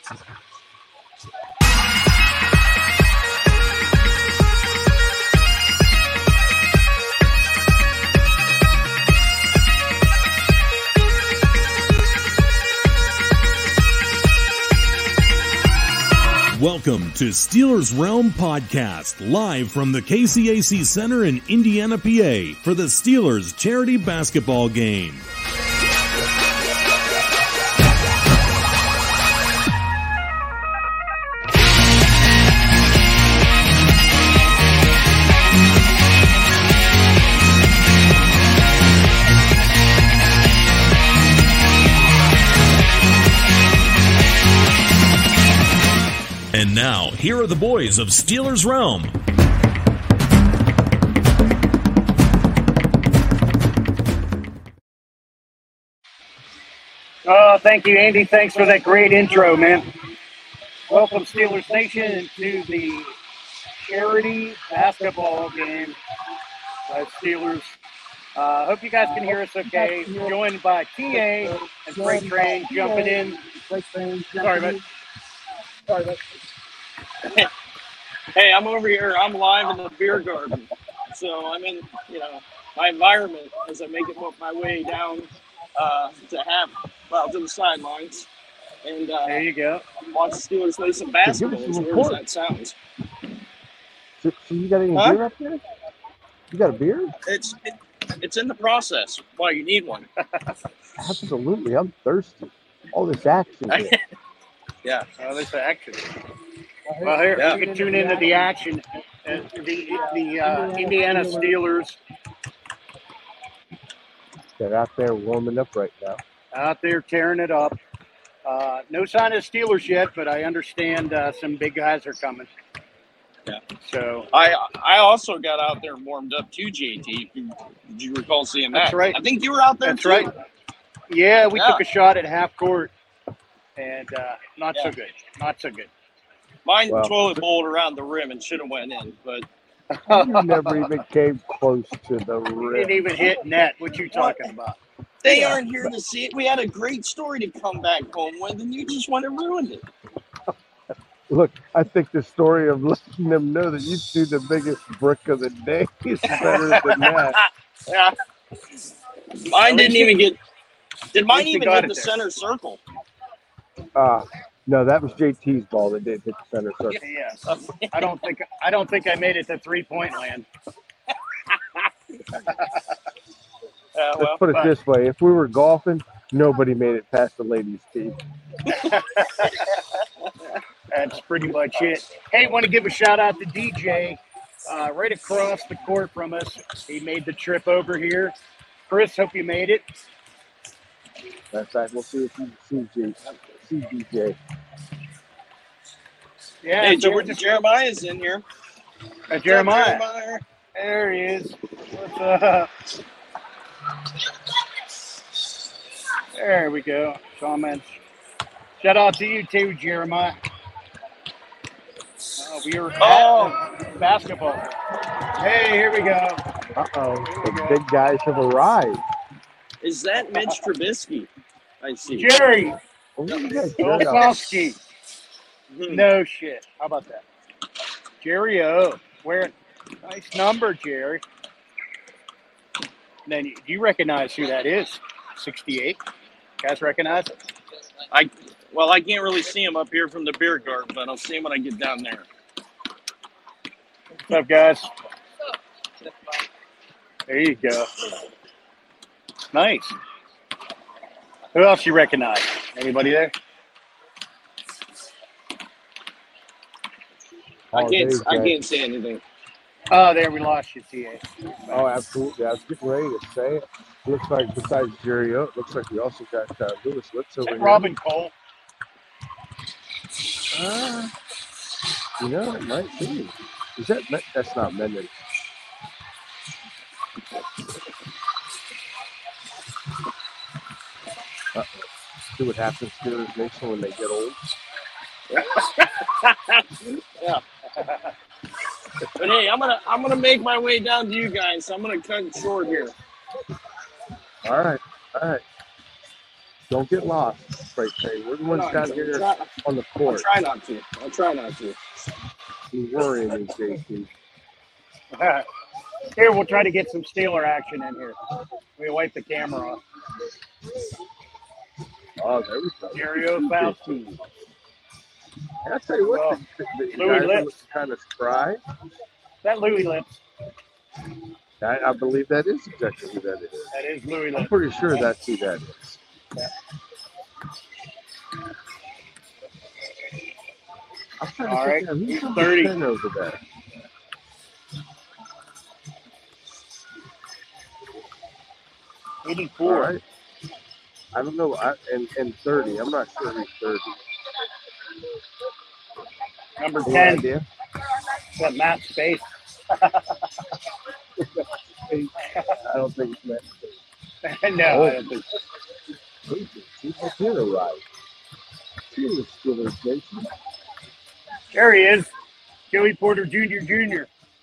Welcome to Steelers Realm Podcast, live from the KCAC Center in Indiana, PA, for the Steelers charity basketball game. And now, here are the boys of Steelers Realm. Oh, thank you, Andy. Thanks for that great intro, man. Welcome, Steelers Nation, to the charity basketball game by Steelers. Hope you guys can hear us okay. Joined by TA and Freight Train jumping in. Sorry, but. Hey, I'm over here. I'm live in the beer garden. So I'm in, my environment as I make my way down to the sidelines. And there you go. Watch the Steelers play some basketball as weird as that sounds. So you got any beer up there? You got a beer? It's in the process. Why, you need one? Absolutely. I'm thirsty. All this action here. Yeah. This action. Well, here you can tune into the action. The Indiana Steelers. They're out there warming up right now. Out there tearing it up. No sign of Steelers yet, but I understand some big guys are coming. Yeah. So I also got out there and warmed up too, JT. Did you recall seeing that? That's right. I think you were out there That's too. Right. Yeah, we took a shot at half court, and not so good. Not so good. Mine toilet bowled around the rim and should have went in, but you never even came close to the rim. Didn't even hit net. What you talking about? They aren't here to see it. We had a great story to come back home with, and you just went and ruined it. Look, I think the story of letting them know that you threw the biggest brick of the day is better than that. Yeah. Mine didn't even get. Did mine even hit the center circle? No, that was JT's ball that did hit the center circle. Yes. I don't think I made it to 3-point land. Let's put it this way: if we were golfing, nobody made it past the ladies' tee. That's pretty much it. Hey, want to give a shout out to DJ right across the court from us. He made the trip over here. Chris, hope you made it. That's right. We'll see if you see DJ. Yeah, hey, so Jeremiah's in here. Jeremiah. There he is. What's up? There we go. Comments. Shout out to you too, Jeremiah. We were at basketball. Hey, here we go. Uh-oh. The big guys have arrived. Is that Mitch Trubisky? I see. Jerry. Olszewski. No shit. How about that? Jerry O. Wearing nice number, Jerry. And then do you recognize who that is? 68. Guys recognize it? I can't really see him up here from the beer garden, but I'll see him when I get down there. What's up, guys? There you go. Nice. Who else you recognize? Anybody there? I can't see anything. Oh, there we lost you, TA. Oh, absolutely. I was getting ready to say it. Looks like besides Jerry O, it looks like we also got Lewis Litz over here. Robin Cole. It might be. Is that's not Mendon. See what happens to Steelers Nation when they get old. Yeah. But hey, I'm gonna make my way down to you guys. So I'm gonna cut it short here. All right. Don't get lost, Trey. We're the ones down here on the I'll court. try not to. I'll try not to. You're worrying me, JC. Here, we'll try to get some Steeler action in here. We wipe the camera off. Oh, there we go. Dario Fauci. I'll tell you what, the Louis guys Lips. look kind of spry. That Louis Lips. I believe that is exactly who that is. That is Louis I'm Lips. pretty sure that's who that is. I'm trying to All right, figure out who's on 30. the 10 over there. All 84. right. I don't know. And 30. I'm not sure who's 30. Number Any 10. idea? That Matt Space. I don't think it's Matt. No, I don't think so. He's a hero, right? He was Steelers Nation. There he is. Joey Porter Jr.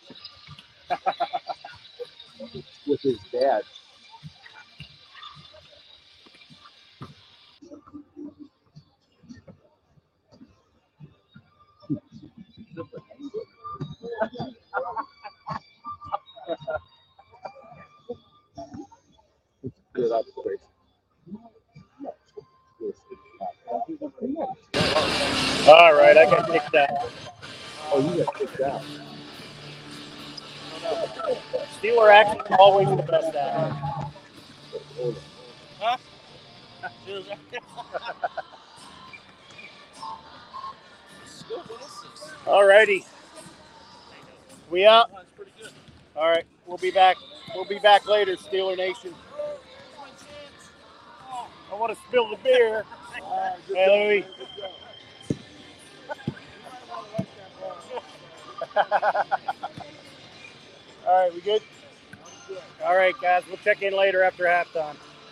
With his dad. It's a good observation. All right, I got kicked out. Oh, you got kicked out. Steeler action is always the best action. Huh? All righty. We out? All right, we'll be back. We'll be back later, Steeler Nation. I want to spill the beer. Hey, Louis. All right, we good? All right, guys, we'll check in later after halftime.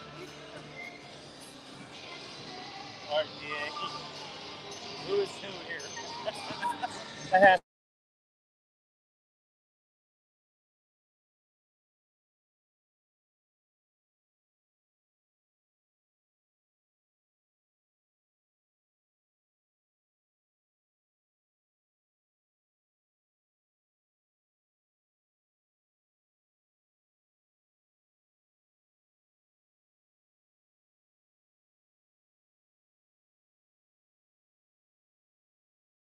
All right, yeah. Who is who here? I had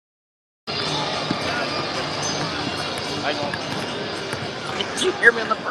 Did you hear me on the